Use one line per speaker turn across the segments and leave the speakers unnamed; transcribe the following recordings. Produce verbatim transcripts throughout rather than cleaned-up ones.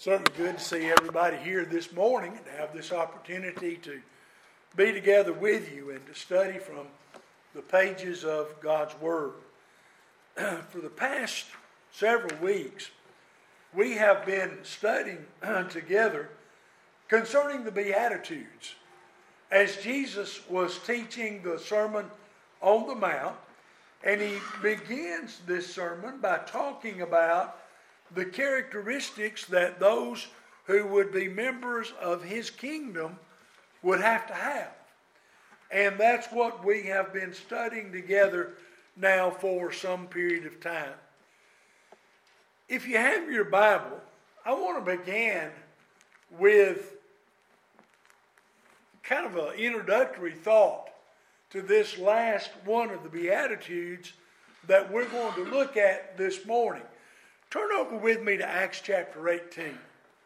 Certainly good to see everybody here this morning and to have this opportunity to be together with you and to study from the pages of God's Word. For the past several weeks, we have been studying together concerning the Beatitudes. As Jesus was teaching the Sermon on the Mount, and he begins this sermon by talking about the characteristics that those who would be members of his kingdom would have to have. And that's what we have been studying together now for some period of time. If you have your Bible, I want to begin with kind of an introductory thought to this last one of the Beatitudes that we're going to look at this morning. Turn over with me to Acts chapter eighteen.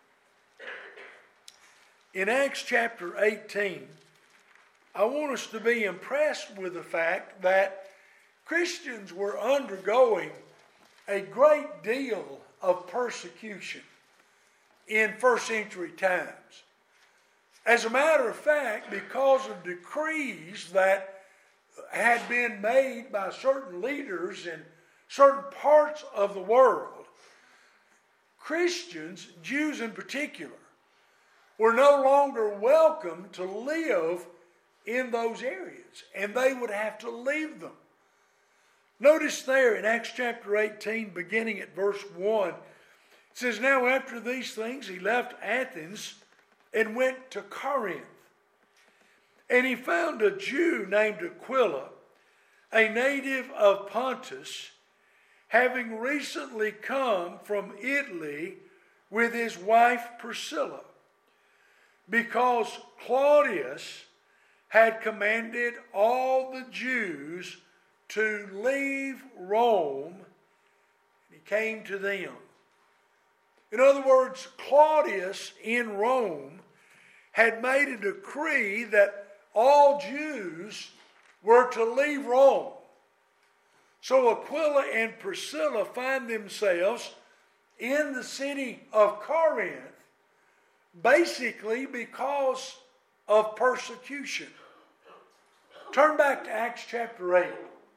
In Acts chapter eighteen, I want us to be impressed with the fact that Christians were undergoing a great deal of persecution in first century times. As a matter of fact, because of decrees that had been made by certain leaders in certain parts of the world, Christians, Jews in particular, were no longer welcome to live in those areas, and they would have to leave them. Notice there in Acts chapter eighteen, beginning at verse one, it says, "Now after these things he left Athens and went to Corinth. And he found a Jew named Aquila, a native of Pontus, having recently come from Italy with his wife Priscilla, because Claudius had commanded all the Jews to leave Rome, and he came to them." In other words, Claudius in Rome had made a decree that all Jews were to leave Rome. So Aquila and Priscilla find themselves in the city of Corinth, basically because of persecution. Turn back to Acts chapter eight.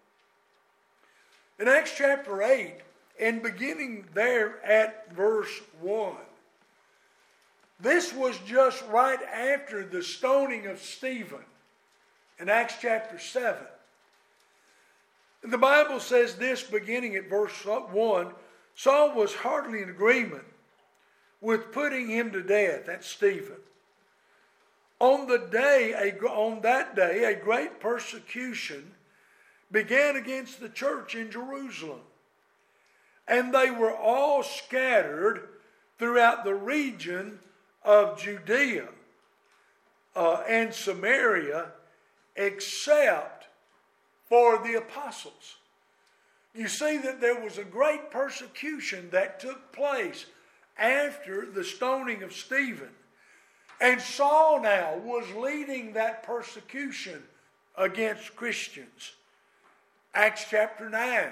In Acts chapter eight, and beginning there at verse one, this was just right after the stoning of Stephen in Acts chapter seven. And the Bible says this, beginning at verse one, Saul was heartily in agreement with putting him to death, that's Stephen. On the day, on that day, a great persecution began against the church in Jerusalem. And they were all scattered throughout the region of Judea uh, and Samaria, except for the apostles. You see that there was a great persecution that took place after the stoning of Stephen. And Saul now was leading that persecution against Christians. Acts chapter nine.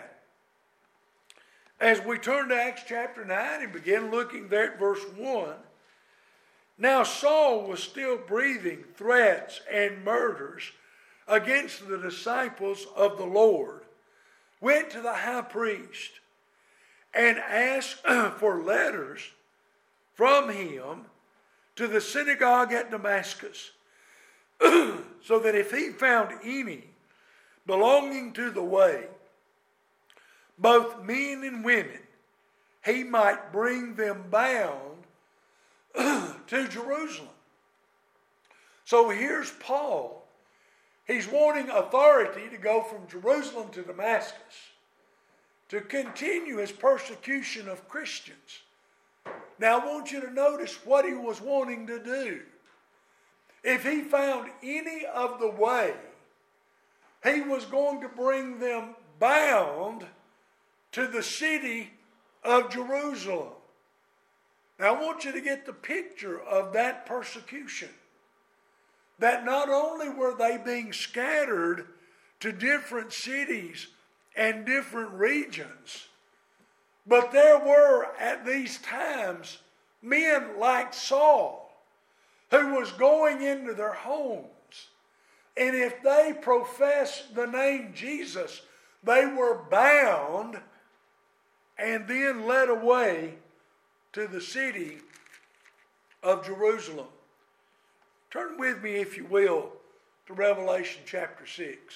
As we turn to Acts chapter nine and begin looking there at verse one, now Saul was still breathing threats and murders against the disciples of the Lord, went to the high priest and asked for letters from him to the synagogue at Damascus, so that if he found any belonging to the way, both men and women, he might bring them bound to Jerusalem. So here's Paul. He's wanting authority to go from Jerusalem to Damascus to continue his persecution of Christians. Now I want you to notice what he was wanting to do. If he found any of the way, he was going to bring them bound to the city of Jerusalem. Now I want you to get the picture of that persecution. That not only were they being scattered to different cities and different regions, but there were at these times men like Saul, who was going into their homes. And if they professed the name Jesus, they were bound and then led away to the city of Jerusalem. Turn with me, if you will, to Revelation chapter six.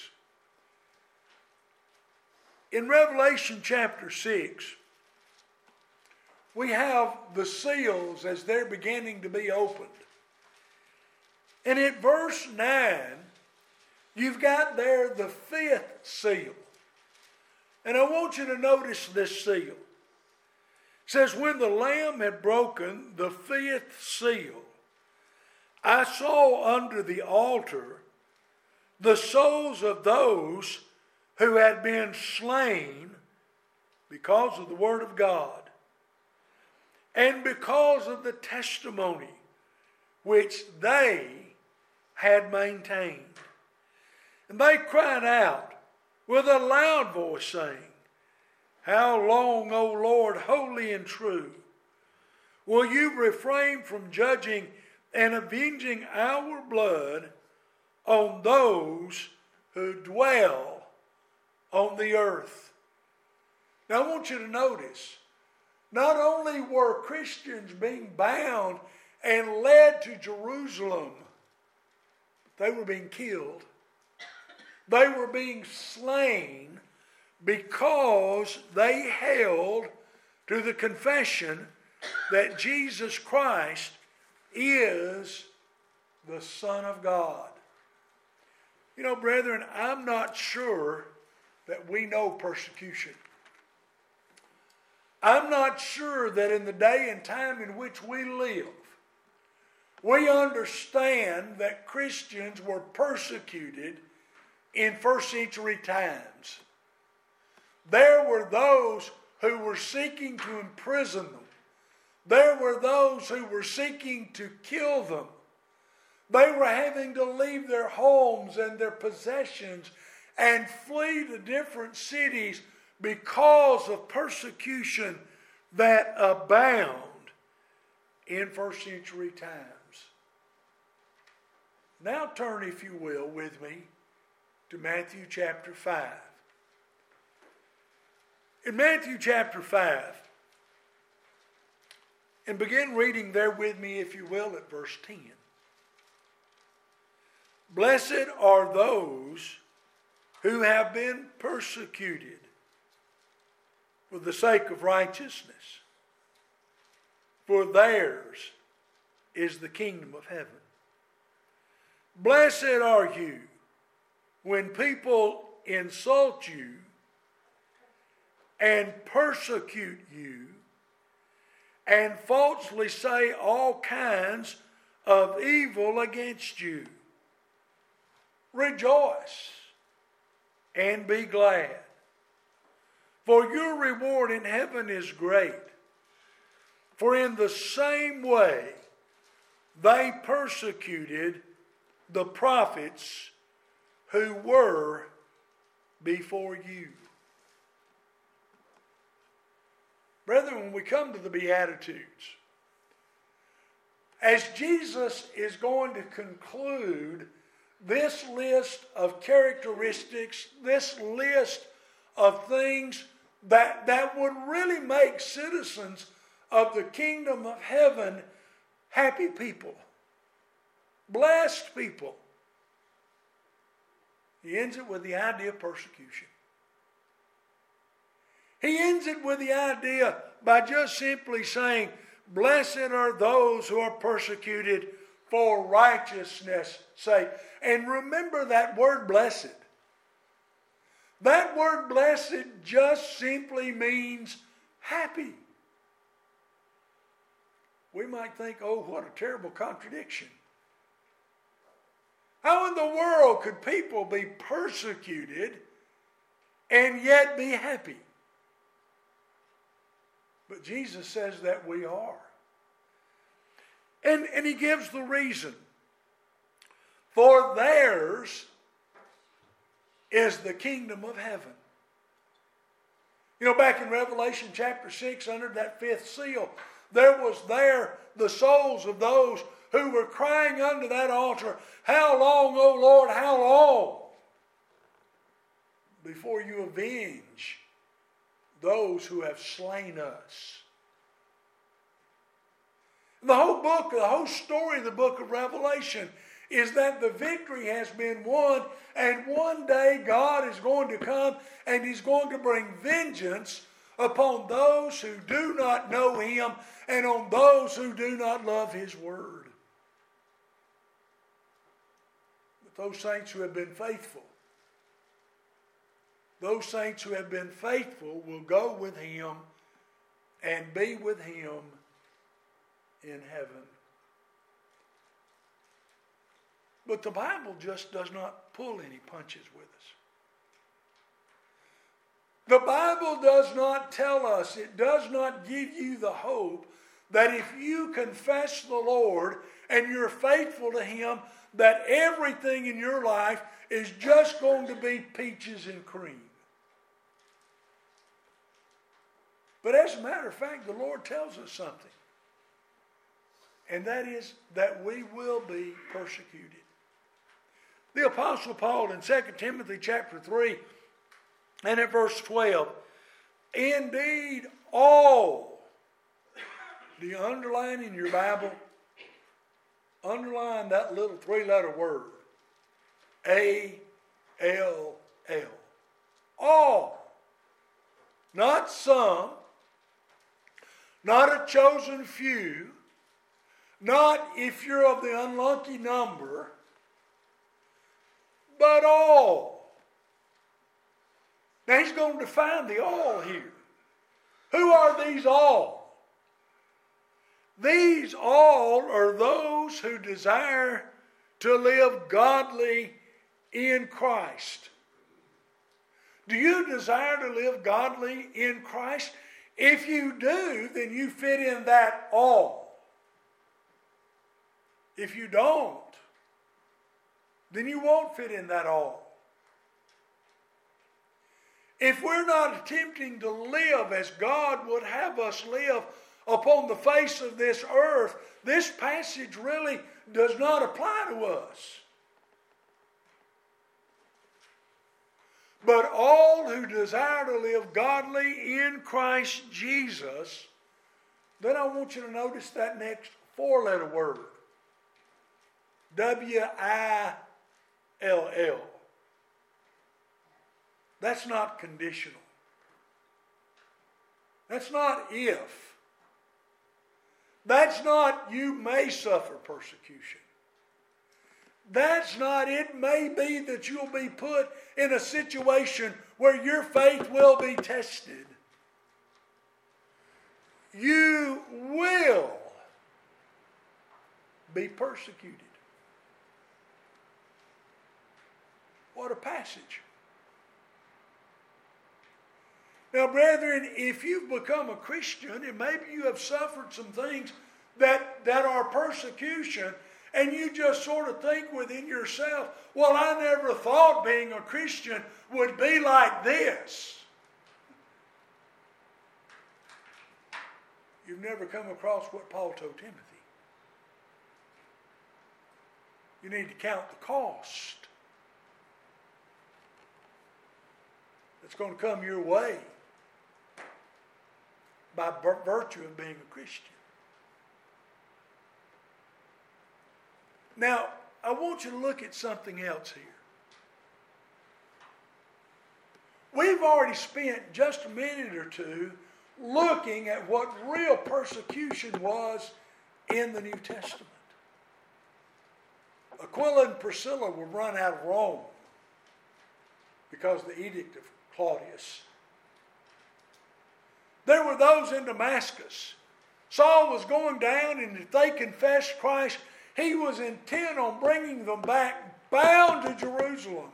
In Revelation chapter six, we have the seals as they're beginning to be opened. And in verse nine, you've got there the fifth seal. And I want you to notice this seal. It says, when the Lamb had broken the fifth seal, I saw under the altar the souls of those who had been slain because of the word of God and because of the testimony which they had maintained. And they cried out with a loud voice, saying, how long, O Lord, holy and true, will you refrain from judging and avenging our blood on those who dwell on the earth? Now I want you to notice, not only were Christians being bound and led to Jerusalem, but they were being killed. They were being slain because they held to the confession that Jesus Christ is the Son of God. You know, brethren, I'm not sure that we know persecution. I'm not sure that in the day and time in which we live, we understand that Christians were persecuted in first century times. There were those who were seeking to imprison them. There were those who were seeking to kill them. They were having to leave their homes and their possessions and flee to different cities because of persecution that abound in first century times. Now turn, if you will, with me to Matthew chapter five. In Matthew chapter five, and begin reading there with me, if you will, at verse ten. Blessed are those who have been persecuted for the sake of righteousness, for theirs is the kingdom of heaven. Blessed are you when people insult you and persecute you and falsely say all kinds of evil against you. Rejoice and be glad, for your reward in heaven is great. For in the same way they persecuted the prophets who were before you. Brethren, when we come to the Beatitudes, as Jesus is going to conclude this list of characteristics, this list of things that, that would really make citizens of the kingdom of heaven happy people, blessed people, he ends it with the idea of persecution. He ends it with the idea by just simply saying, blessed are those who are persecuted for righteousness' sake. And remember that word blessed. That word blessed just simply means happy. We might think, oh, what a terrible contradiction. How in the world could people be persecuted and yet be happy? But Jesus says that we are. And, and he gives the reason. For theirs is the kingdom of heaven. You know, back in Revelation chapter six, under that fifth seal, there was there the souls of those who were crying unto that altar, how long, O Lord, how long? Before you avenge those who have slain us. The whole book, the whole story of the book of Revelation is that the victory has been won, and one day God is going to come and He's going to bring vengeance upon those who do not know Him and on those who do not love His word. But those saints who have been faithful, those saints who have been faithful will go with Him and be with Him in heaven. But the Bible just does not pull any punches with us. The Bible does not tell us, it does not give you the hope that if you confess the Lord and you're faithful to Him, that everything in your life is just going to be peaches and cream. But as a matter of fact, the Lord tells us something. And that is that we will be persecuted. The Apostle Paul in Second Timothy chapter three and at verse twelve, indeed all, do you underline in your Bible? Underline that little three-letter word. A L L. All. Not some. Not a chosen few. Not if you're of the unlucky number. But all. Now he's going to define the all here. Who are these all? These all are those who desire to live godly in Christ. Do you desire to live godly in Christ? If you do, then you fit in that all. If you don't, then you won't fit in that all. If we're not attempting to live as God would have us live upon the face of this earth, this passage really does not apply to us. But all who desire to live godly in Christ Jesus, then I want you to notice that next four-letter word. W I L L. That's not conditional. That's not if. That's not you may suffer persecution. That's not it may be that you'll be put in a situation where your faith will be tested. You will be persecuted. What a passage. Now, brethren, if you've become a Christian and maybe you have suffered some things that, that are persecution, and you just sort of think within yourself, well, I never thought being a Christian would be like this. You've never come across what Paul told Timothy. You need to count the cost that's going to come your way by virtue of being a Christian. Now, I want you to look at something else here. We've already spent just a minute or two looking at what real persecution was in the New Testament. Aquila and Priscilla were run out of Rome because of the edict of Claudius. There were those in Damascus. Saul was going down, and if they confessed Christ, he was intent on bringing them back, bound to Jerusalem.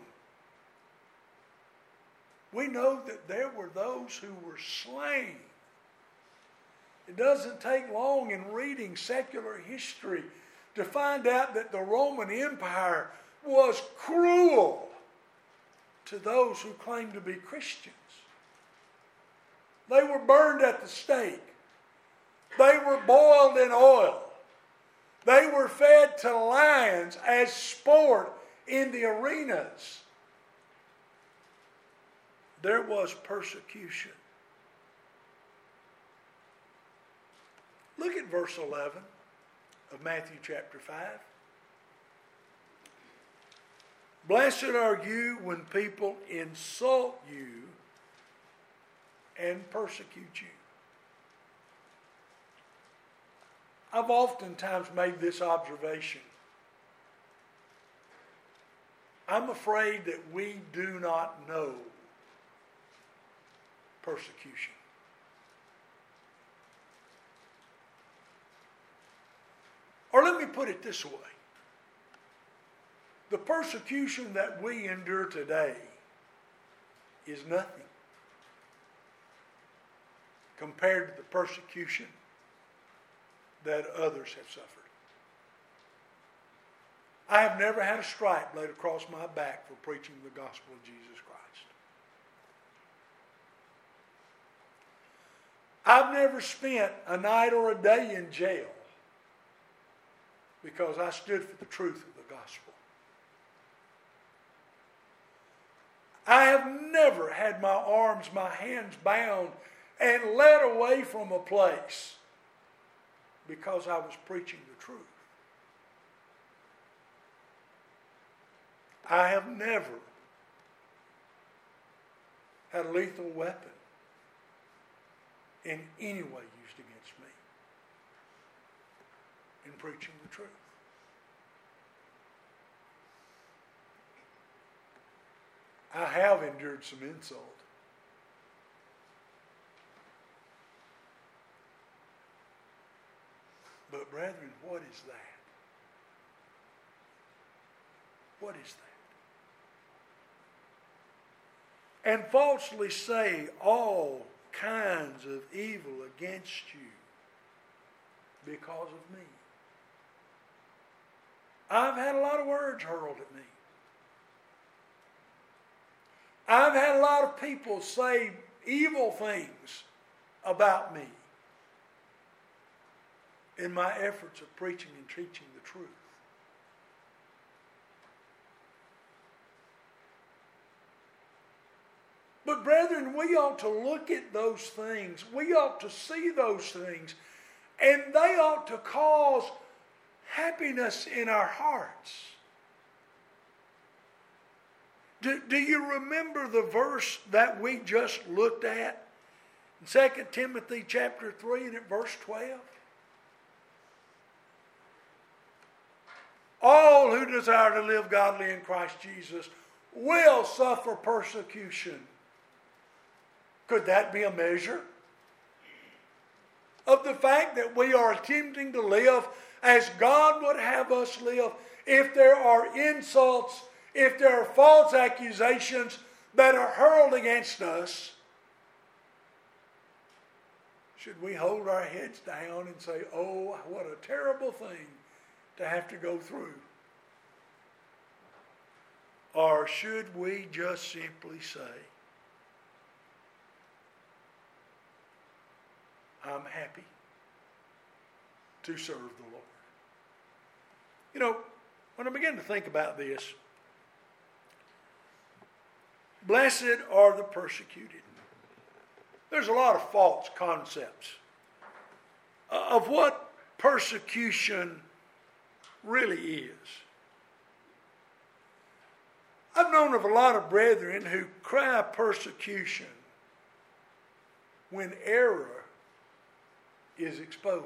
We know that there were those who were slain. It doesn't take long in reading secular history to find out that the Roman Empire was cruel to those who claimed to be Christians. They were burned at the stake. They were boiled in oil. They were fed to lions as sport in the arenas. There was persecution. Look at verse eleven of Matthew chapter five. Blessed are you when people insult you and persecute you. I've oftentimes made this observation. I'm afraid that we do not know persecution. Or let me put it this way. The persecution that we endure today is nothing compared to the persecution that others have suffered. I have never had a stripe laid across my back for preaching the gospel of Jesus Christ. I've never spent a night or a day in jail because I stood for the truth of the gospel. I have never had my arms, my hands bound and led away from a place because I was preaching the truth. I have never had a lethal weapon in any way used against me in preaching the truth. I have endured some insult. But brethren, what is that? What is that? And falsely say all kinds of evil against you because of me. I've had a lot of words hurled at me. I've had a lot of people say evil things about me in my efforts of preaching and teaching the truth. But brethren, we ought to look at those things. We ought to see those things. And they ought to cause happiness in our hearts. Do, do you remember the verse that we just looked at? In Second Timothy chapter three and at verse twelve? All who desire to live godly in Christ Jesus will suffer persecution. Could that be a measure of the fact that we are attempting to live as God would have us live? If there are insults, if there are false accusations that are hurled against us, should we hold our heads down and say, oh, what a terrible thing to have to go through? Or should we just simply say, I'm happy to serve the Lord? You know, when I begin to think about this, blessed are the persecuted. There's a lot of false concepts of what persecution really is. I've known of a lot of brethren who cry persecution when error is exposed.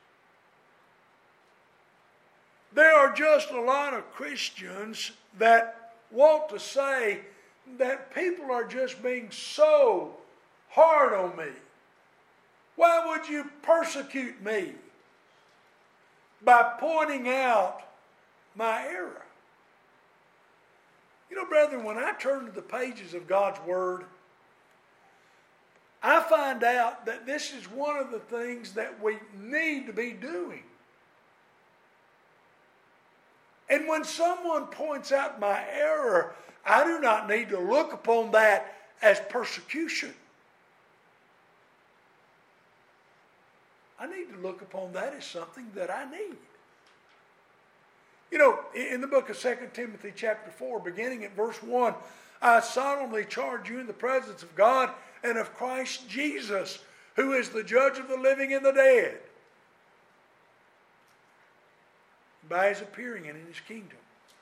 There are just a lot of Christians that want to say that people are just being so hard on me. Why would you persecute me? By pointing out my error. You know, brethren, when I turn to the pages of God's Word, I find out that this is one of the things that we need to be doing. And when someone points out my error, I do not need to look upon that as persecution. I need to look upon that as something that I need. You know, in the book of Second Timothy chapter four, beginning at verse one, I solemnly charge you in the presence of God and of Christ Jesus, who is the judge of the living and the dead, by his appearing and in his kingdom.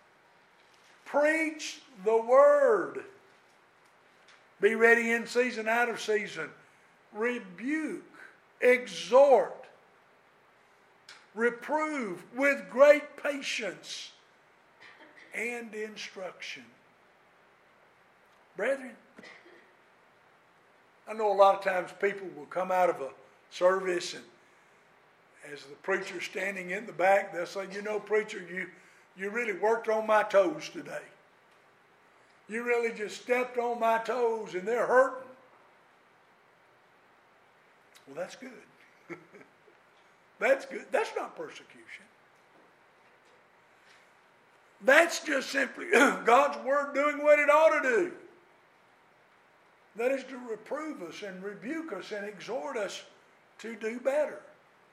Preach the word. Be ready in season, out of season. Rebuke, exhort, reprove with great patience and instruction. Brethren, I know a lot of times people will come out of a service and as the preacher's standing in the back, they'll say, you know, preacher, you, you really worked on my toes today. You really just stepped on my toes and they're hurting. Well, that's good. That's good. That's not persecution. That's just simply God's word doing what it ought to do. That is to reprove us and rebuke us and exhort us to do better.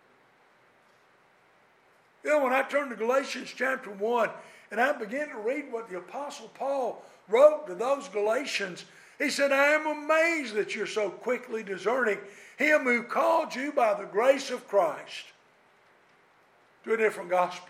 You know, when I turn to Galatians chapter one and I begin to read what the Apostle Paul wrote to those Galatians, he said, I am amazed that you're so quickly deserting him who called you by the grace of Christ to a different gospel,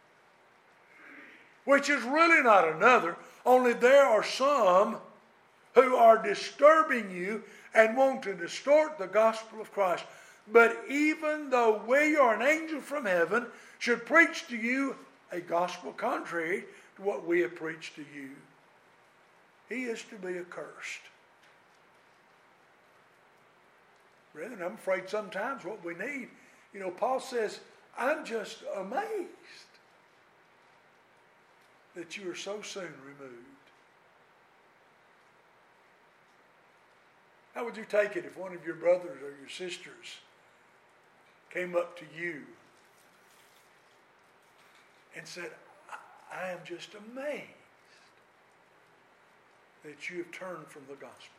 which is really not another, only there are some who are disturbing you and want to distort the gospel of Christ. But even though we or an angel from heaven should preach to you a gospel contrary to what we have preached to you, he is to be accursed. Brethren, I'm afraid sometimes what we need, you know, Paul says, I'm just amazed that you are so soon removed. How would you take it if one of your brothers or your sisters came up to you and said, I, I am just amazed that you have turned from the gospel?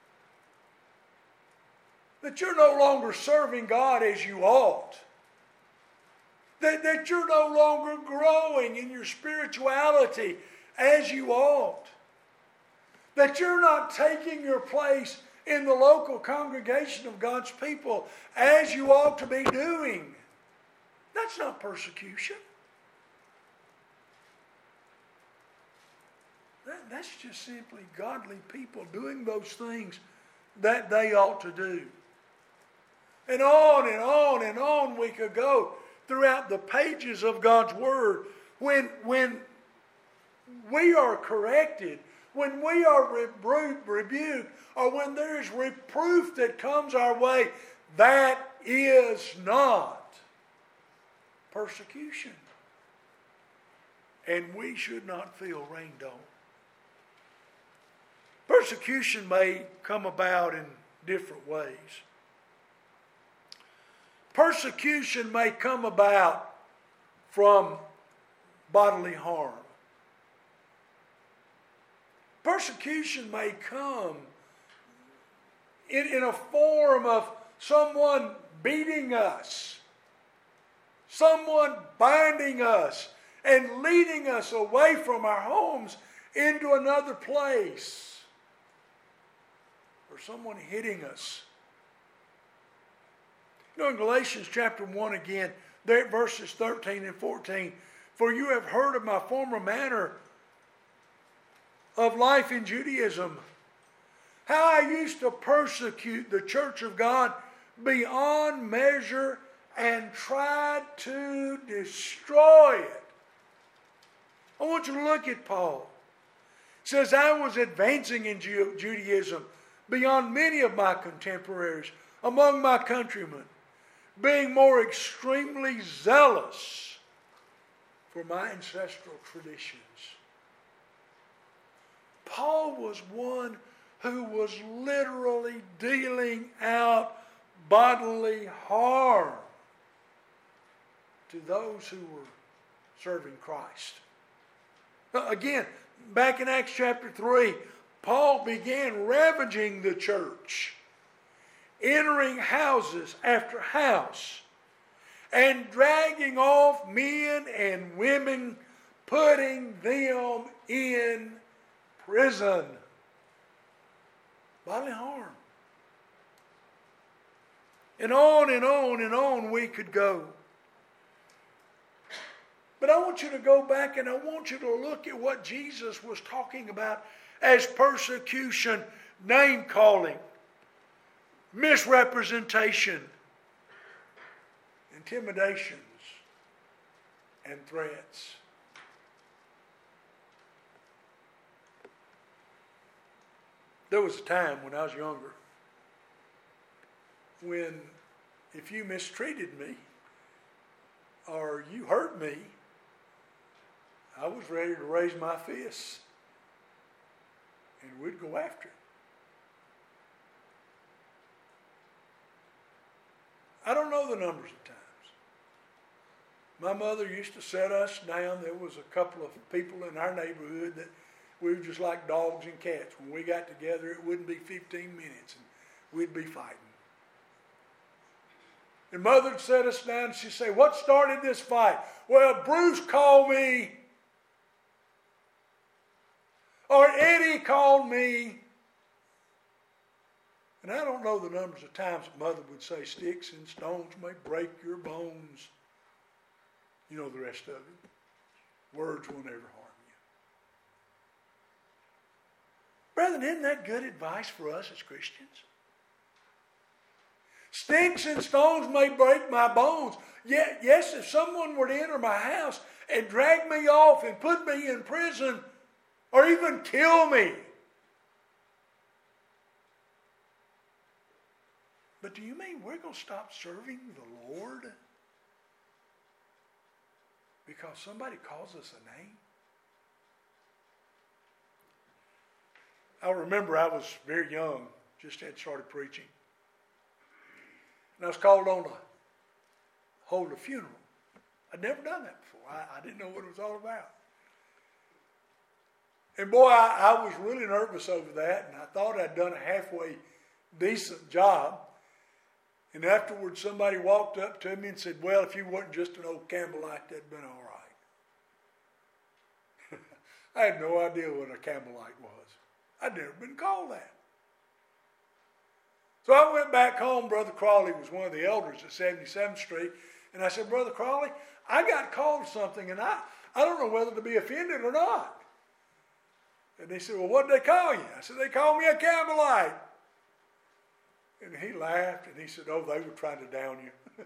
That you're no longer serving God as you ought. That, that you're no longer growing in your spirituality as you ought. That you're not taking your place in the local congregation of God's people as you ought to be doing. That's not persecution. That, that's just simply godly people doing those things that they ought to do. And on and on and on we could go throughout the pages of God's Word. When, when we are corrected, when we are rebuked, rebuked, or when there is reproof that comes our way, that is not persecution. And we should not feel rained on. Persecution may come about in different ways. Persecution may come about from bodily harm. Persecution may come in, in a form of someone beating us, someone binding us, and leading us away from our homes into another place, or someone hitting us. You know, in Galatians chapter one again, there at verses thirteen and fourteen, for you have heard of my former manner of life in Judaism, how I used to persecute the church of God beyond measure and tried to destroy it. I want you to look at Paul. It says, I was advancing in Judaism beyond many of my contemporaries among my countrymen, being more extremely zealous for my ancestral traditions. Paul was one who was literally dealing out bodily harm to those who were serving Christ. Again, back in Acts chapter three, Paul began ravaging the church, entering houses after house, and dragging off men and women, putting them in prison. Bodily harm. And on and on and on we could go. But I want you to go back and I want you to look at what Jesus was talking about as persecution, name calling, misrepresentation, intimidations, and threats. There was a time when I was younger when if you mistreated me or you hurt me, I was ready to raise my fists and we'd go after it. I don't know the numbers of times. My mother used to set us down. There was a couple of people in our neighborhood that we were just like dogs and cats. When we got together, it wouldn't be fifteen minutes and we'd be fighting. And Mother would set us down and she'd say, "What started this fight?" "Well, Bruce called me." Or Eddie called me. And I don't know the numbers of times that Mother would say, "Sticks and stones may break your bones." You know the rest of it. Words will never harm you. Brethren, isn't that good advice for us as Christians? Sticks and stones may break my bones. Yet, yes, if someone were to enter my house and drag me off and put me in prison or even kill me. But do you mean we're going to stop serving the Lord because somebody calls us a name? I remember I was very young, just had started preaching. And I was called on to hold a funeral. I'd never done that before. I, I didn't know what it was all about. And boy, I, I was really nervous over that, and I thought I'd done a halfway decent job. And afterwards, somebody walked up to me and said, "Well, if you weren't just an old Campbellite, that'd been all right." I had no idea what a Campbellite was. I'd never been called that. So I went back home. Brother Crawley was one of the elders at seventy-seventh Street. And I said, "Brother Crawley, I got called something, and I, I don't know whether to be offended or not." And he said, "Well, what did they call you?" I said, "They called me a Campbellite." And he laughed, and he said, "Oh, they were trying to down you."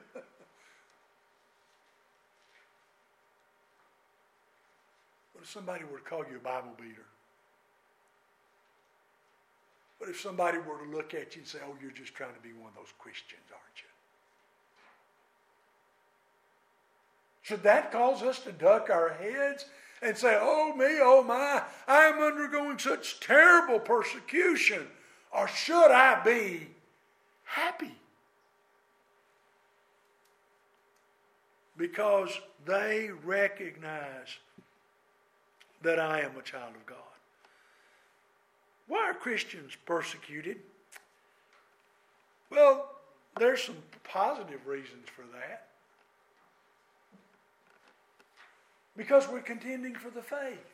What if somebody were to call you a Bible beater? What if somebody were to look at you and say, "Oh, you're just trying to be one of those Christians, aren't you?" Should that cause us to duck our heads and say, "Oh me, oh my, I am undergoing such terrible persecution"? Or should I be happy? Because they recognize that I am a child of God. Why are Christians persecuted? Well, there's some positive reasons for that. Because we're contending for the faith.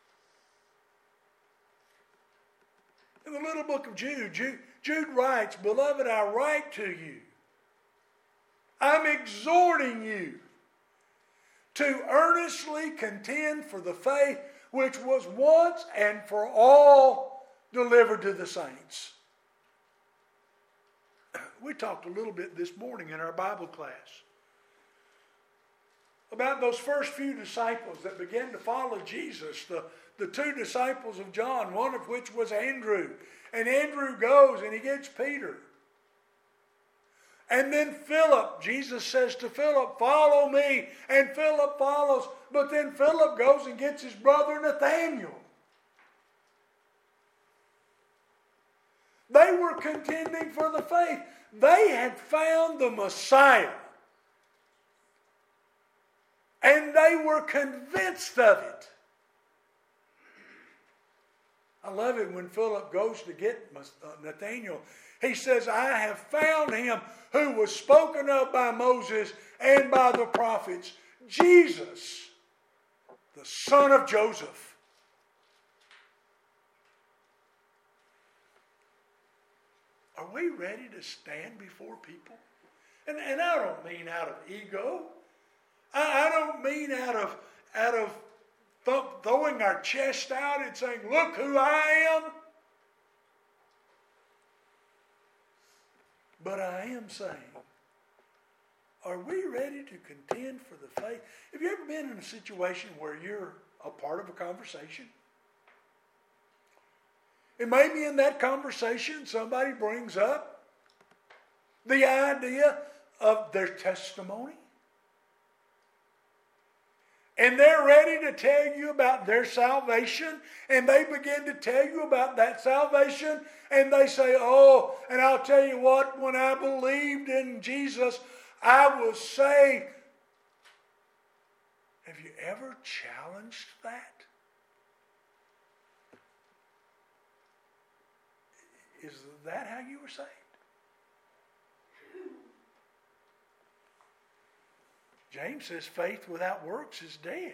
In the little book of Jude, Jude, Jude writes, "Beloved, I write to you. I'm exhorting you to earnestly contend for the faith which was once and for all delivered to the saints." We talked a little bit this morning in our Bible class about those first few disciples that began to follow Jesus, the, the two disciples of John, one of which was Andrew. And Andrew goes and he gets Peter. And then Philip, Jesus says to Philip, "Follow me." And Philip follows. But then Philip goes and gets his brother Nathaniel. They were contending for the faith. They had found the Messiah. And they were convinced of it. I love it when Philip goes to get Nathanael. He says, I have found him who was spoken of by Moses and by the prophets, Jesus, the son of Joseph. Are we ready to stand before people? And, and I don't mean out of ego. I, I don't mean out of, out of th- throwing our chest out and saying, look who I am. But I am saying, are we ready to contend for the faith? Have you ever been in a situation where you're a part of a conversation? And maybe in that conversation somebody brings up the idea of their testimony. And they're ready to tell you about their salvation. And they begin to tell you about that salvation. And they say, oh, and I'll tell you what, when I believed in Jesus, I was saved. Have you ever challenged that? Is that how you were saved? James says faith without works is dead.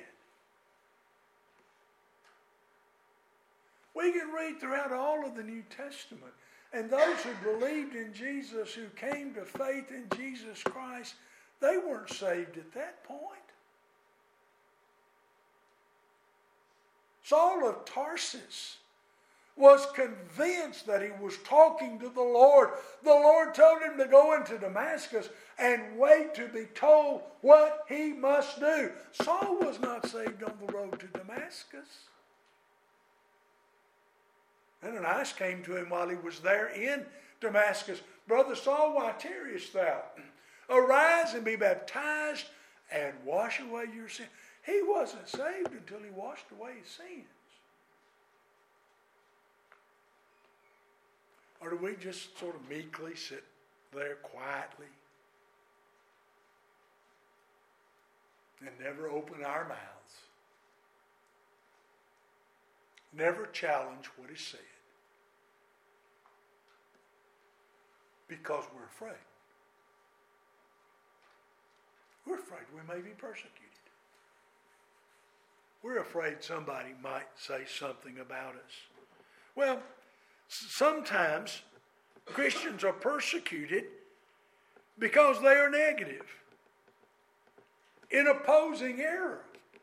We can read throughout all of the New Testament. And those who believed in Jesus, who came to faith in Jesus Christ, they weren't saved at that point. Saul of Tarsus was convinced that he was talking to the Lord. The Lord told him to go into Damascus and wait to be told what he must do. Saul was not saved on the road to Damascus. Ananias came to him while he was there in Damascus. Brother Saul, why tarriest thou? Arise and be baptized and wash away your sins. He wasn't saved until he washed away his sins. Or do we just sort of meekly sit there quietly and never open our mouths? Never challenge what is said. Because we're afraid. We're afraid we may be persecuted. We're afraid somebody might say something about us. Well, sometimes Christians are persecuted because they are negative in opposing error.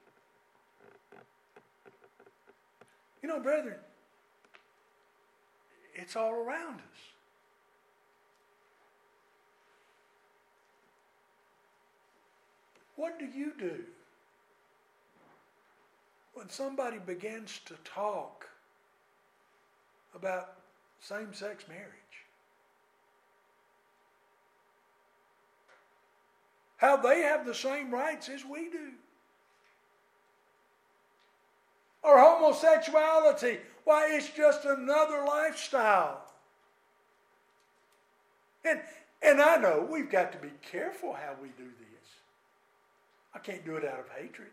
You know, brethren, it's all around us. What do you do when somebody begins to talk about same-sex marriage? How they have the same rights as we do. Or homosexuality. Why, it's just another lifestyle. And, and I know we've got to be careful how we do this. I can't do it out of hatred.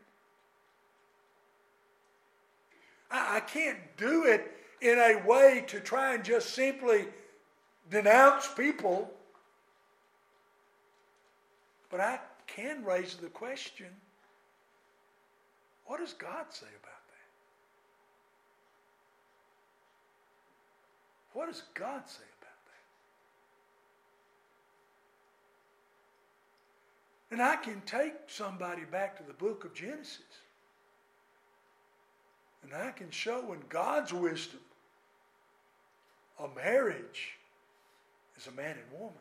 I, I can't do it in a way to try and just simply denounce people. But I can raise the question, what does God say about that? What does God say about that? And I can take somebody back to the book of Genesis. And I can show in God's wisdom a marriage is a man and woman.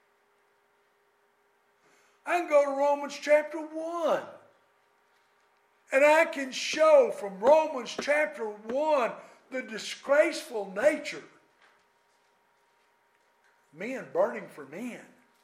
I can go to Romans chapter one. And I can show from Romans chapter one the disgraceful nature. Men burning for men.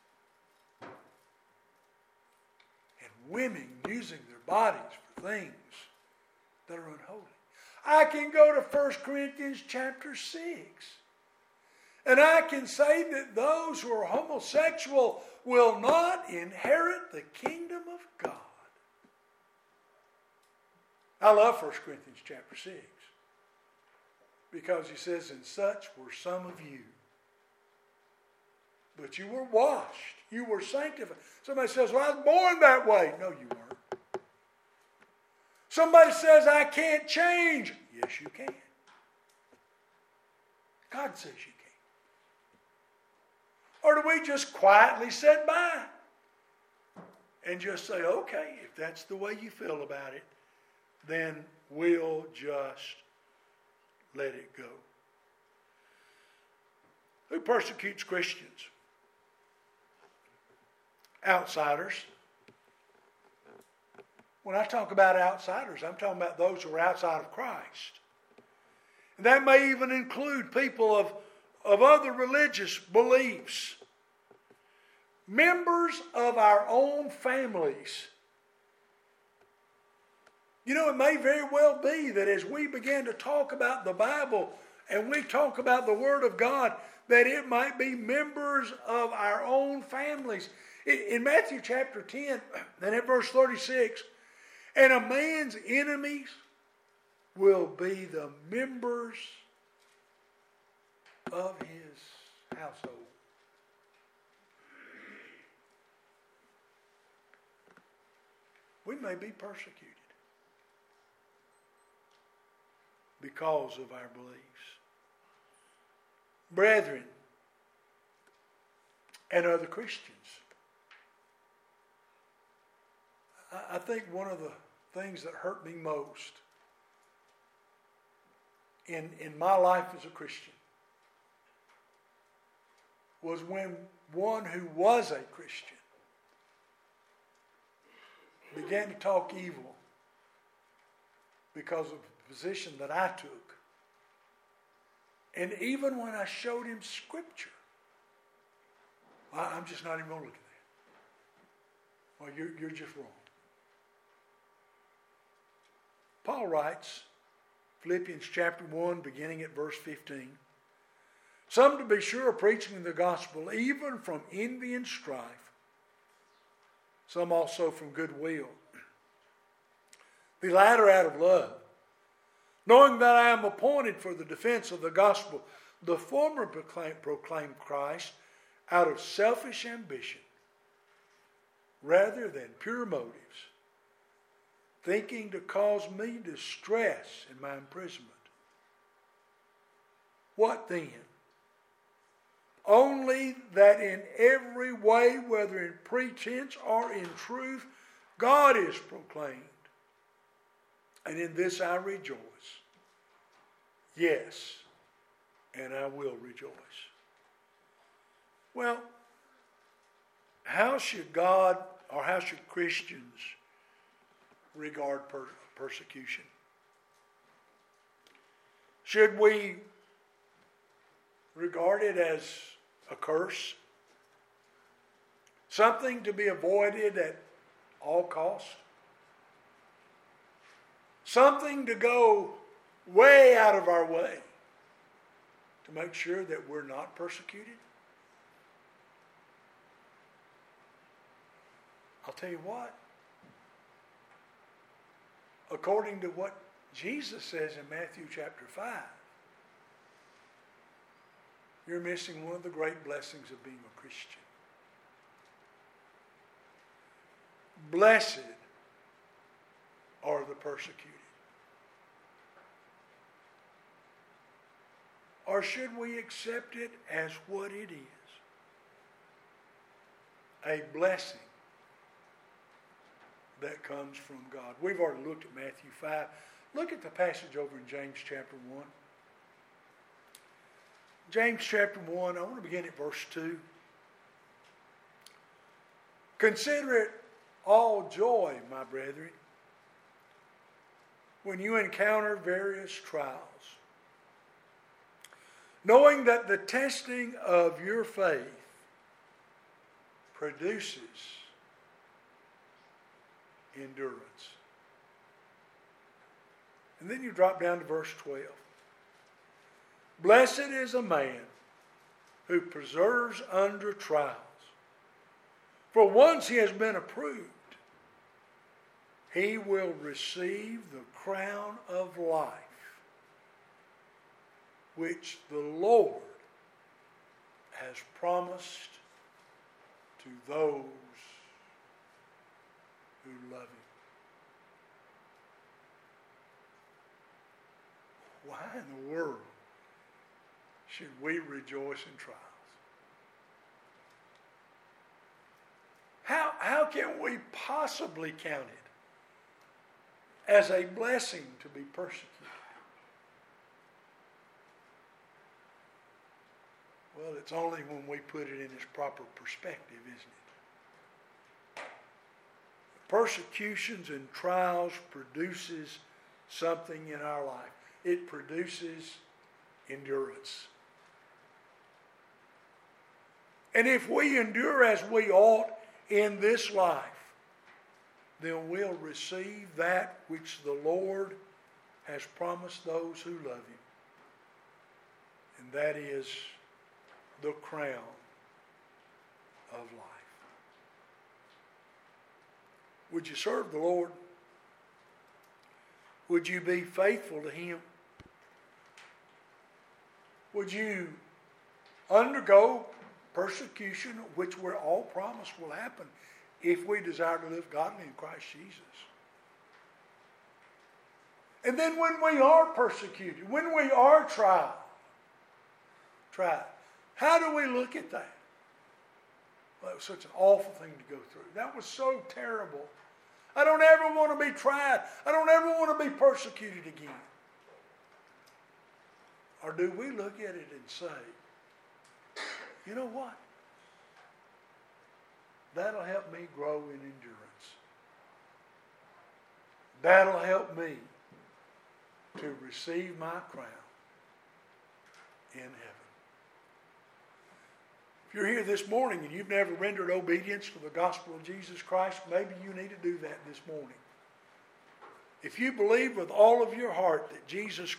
And women using their bodies for things that are unholy. I can go to First Corinthians chapter six. And I can say that those who are homosexual will not inherit the kingdom of God. I love First Corinthians chapter six. Because he says, and such were some of you. But you were washed. You were sanctified. Somebody says, well, I was born that way. No, you weren't. Somebody says, I can't change. Yes, you can. God says you can. Or do we just quietly sit by and just say, okay, if that's the way you feel about it, then we'll just let it go. Who persecutes Christians? Outsiders. When I talk about outsiders, I'm talking about those who are outside of Christ. And that may even include people of, of other religious beliefs. Members of our own families. You know, it may very well be that as we begin to talk about the Bible and we talk about the Word of God, that it might be members of our own families. In Matthew chapter ten, and at verse thirty-six, and a man's enemies will be the members of his household. We may be persecuted because of our beliefs. Brethren and other Christians. I think one of the things that hurt me most in, in my life as a Christian was when one who was a Christian began to talk evil because of the position that I took. And even when I showed him Scripture, well, I'm just not even going to look at that. Well, you're, you're just wrong. Paul writes, Philippians chapter one, beginning at verse fifteen, some to be sure are preaching the gospel, even from envy and strife, some also from goodwill. The latter out of love, knowing that I am appointed for the defense of the gospel. The former proclaim, proclaim Christ out of selfish ambition, rather than pure motives, thinking to cause me distress in my imprisonment. What then? Only that in every way, whether in pretense or in truth, God is proclaimed. And in this I rejoice. Yes, and I will rejoice. Well, how should God, or how should Christians regard per- persecution? Should we regard it as a curse? Something to be avoided at all cost? Something to go way out of our way to make sure that we're not persecuted? I'll tell you what. According to what Jesus says in Matthew chapter five, you're missing one of the great blessings of being a Christian. Blessed are the persecuted. Or should we accept it as what it is? A blessing that comes from God. We've already looked at Matthew five. Look at the passage over in James chapter one. James chapter one, I want to begin at verse two. Consider it all joy, my brethren, when you encounter various trials, knowing that the testing of your faith produces endurance. And then you drop down to verse twelve. Blessed is a man who perseveres under trials. For once he has been approved, he will receive the crown of life, which the Lord has promised to those who love Him. Why in the world should we rejoice in trials? How, how can we possibly count it as a blessing to be persecuted? Well, it's only when we put it in its proper perspective, isn't it? Persecutions and trials produces something in our life. It produces endurance. And if we endure as we ought in this life, then we'll receive that which the Lord has promised those who love Him. And that is the crown of life. Would you serve the Lord? Would you be faithful to Him? Would you undergo persecution, which we're all promised will happen if we desire to live godly in Christ Jesus? And then when we are persecuted, when we are tried, tried, how do we look at that? Well, it was such an awful thing to go through. That was so terrible. I don't ever want to be tried. I don't ever want to be persecuted again. Or do we look at it and say, you know what? That'll help me grow in endurance. That'll help me to receive my crown in heaven. If you're here this morning and you've never rendered obedience to the gospel of Jesus Christ, maybe you need to do that this morning. If you believe with all of your heart that Jesus